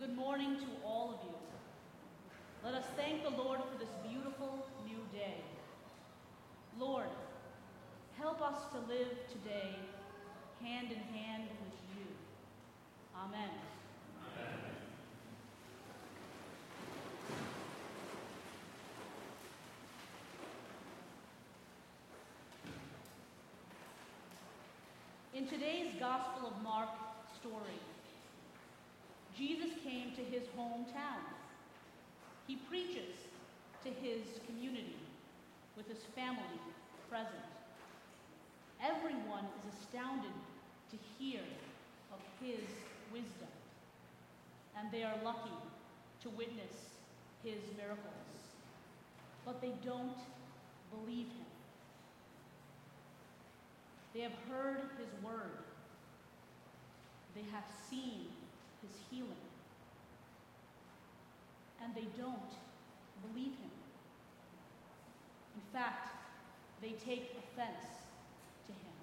Good morning to all of you. Let us thank the Lord for this beautiful new day. Lord, help us to live today hand in hand with you. Amen. Amen. In today's Gospel of Mark story, Jesus came to his hometown. He preaches to his community with his family present. Everyone is astounded to hear of his wisdom, and they are lucky to witness his miracles. But they don't believe him. They have heard his word. They have seen his healing. And they don't believe him. In fact, they take offense to him.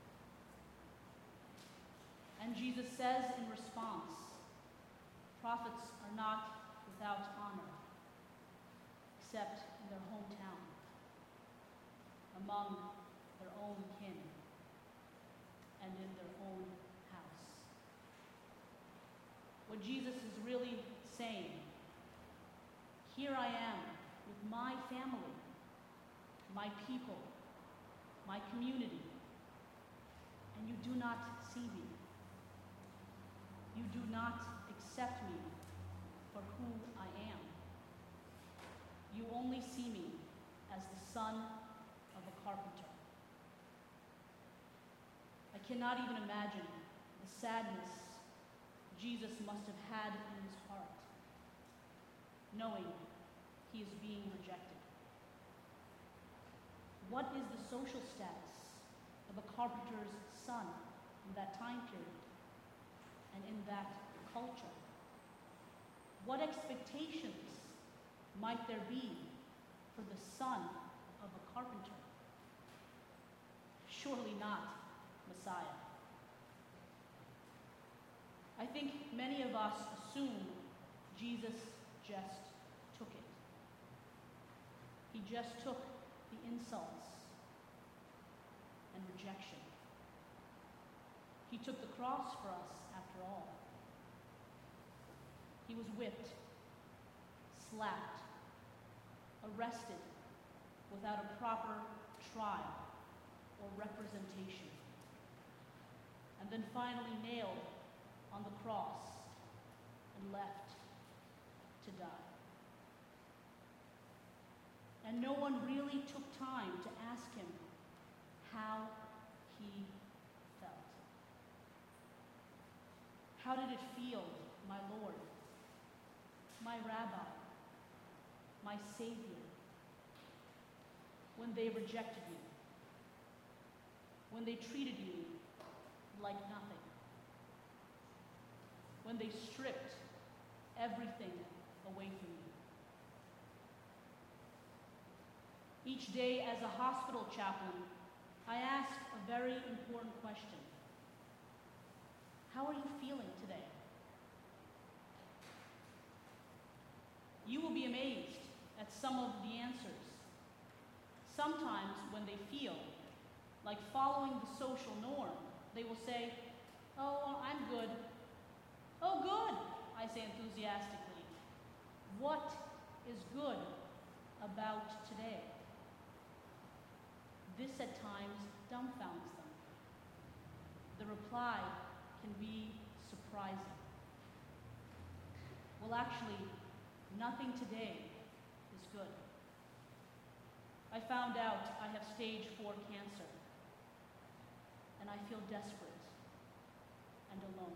And Jesus says in response, prophets are not without honor, except in their hometown, among their own kin, and in their own house. What Jesus is really saying, here I am with my family, my people, my community, and you do not see me. You do not accept me for who I am. You only see me as the son of a carpenter. I cannot even imagine the sadness Jesus must have had in his heart, knowing he is being rejected. What is the social status of a carpenter's son in that time period and in that culture? What expectations might there be for the son of a carpenter? Surely not Messiah. I think many of us assume Jesus just took it. He just took the insults and rejection. He took the cross for us, after all. He was whipped, slapped, arrested without a proper trial or representation, and then finally nailed on the cross and left to die. And no one really took time to ask him how he felt. How did it feel, my Lord, my Rabbi, my Savior, when they rejected you, when they treated you like nothing, when they stripped everything away from you? Each day as a hospital chaplain, I ask a very important question. How are you feeling today? You will be amazed at some of the answers. Sometimes when they feel like following the social norm, they will say, "Oh, I'm good." "Oh, good," I say enthusiastically. What is good about today? This at times dumbfounds them. The reply can be surprising. Well, actually, nothing today is good. I found out I have stage 4 cancer, and I feel desperate and alone.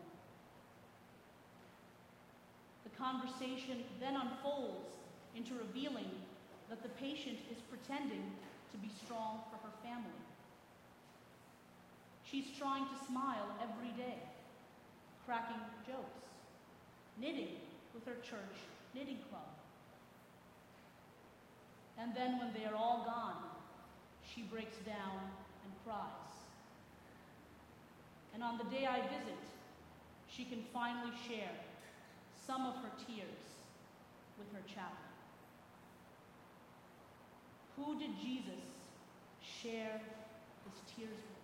The conversation then unfolds into revealing that the patient is pretending to be strong for her family. She's trying to smile every day, cracking jokes, knitting with her church knitting club. And then when they are all gone, she breaks down and cries. And on the day I visit, she can finally share some of her tears with her chaplain. Who did Jesus share his tears with?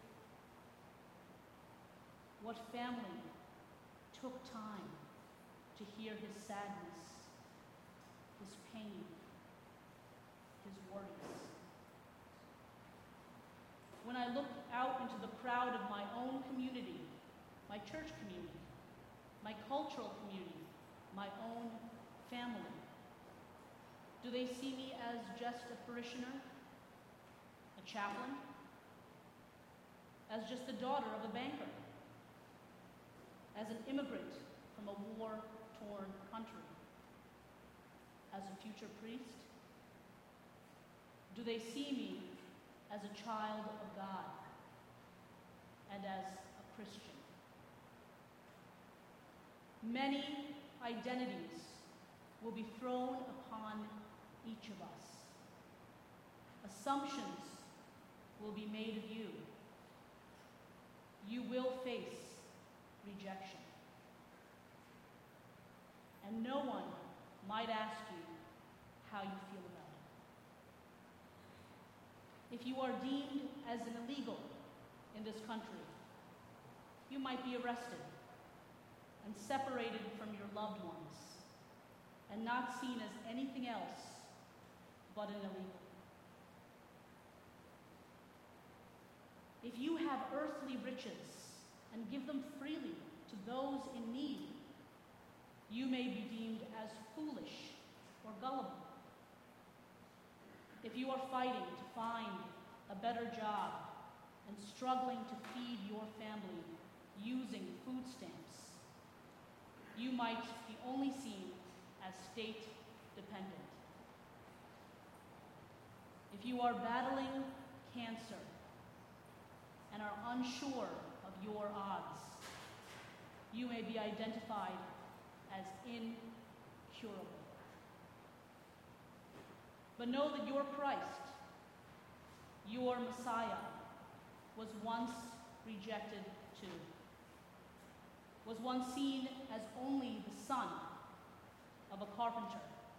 What family took time to hear his sadness, his pain, his worries? When I look out into the crowd of my own community, my church community, my cultural community, my own family, do they see me as just a parishioner, a chaplain, as just the daughter of a banker, as an immigrant from a war-torn country, as a future priest? Do they see me as a child of God and as a Christian? Many identities will be thrown upon each of us. Assumptions will be made of you. You will face rejection. And no one might ask you how you feel about it. If you are deemed as an illegal in this country, you might be arrested and separated from your loved ones and not seen as anything else but an illegal. If you have earthly riches and give them freely to those in need, you may be deemed as foolish or gullible. If you are fighting to find a better job and struggling to feed your family using food stamps, you might be only seen as state dependent. If you are battling cancer and are unsure of your odds, you may be identified as incurable. But know that your Christ, your Messiah, was once rejected too, was once seen as only the son of a carpenter,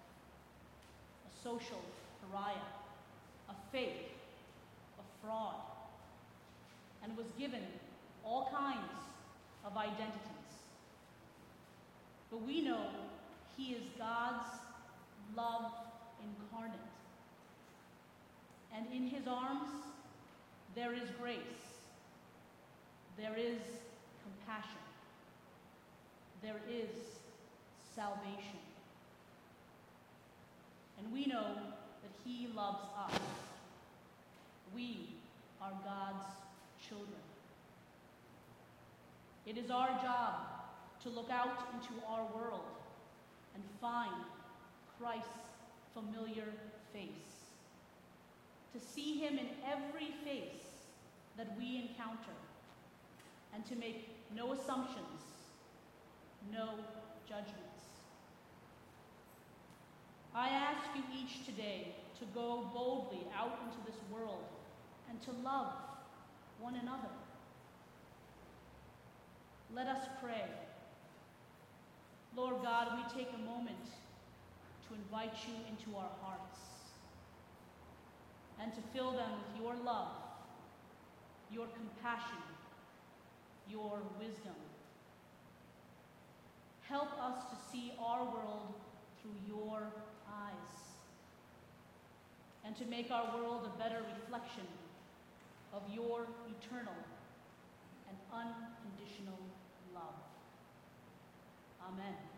a social pariah, a fake, a fraud, and was given all kinds of identities. But we know he is God's love incarnate. And in his arms, there is grace, there is compassion, there is salvation. And we know that he loves us. We are God's children. It is our job to look out into our world and find Christ's familiar face, to see him in every face that we encounter, and to make no assumptions, no judgments. I ask you each today to go boldly out into this world and to love one another. Let us pray. Lord God, we take a moment to invite you into our hearts and to fill them with your love, your compassion, your wisdom. Help us to see our world through your eyes and to make our world a better reflection of your eternal and unconditional love. Amen.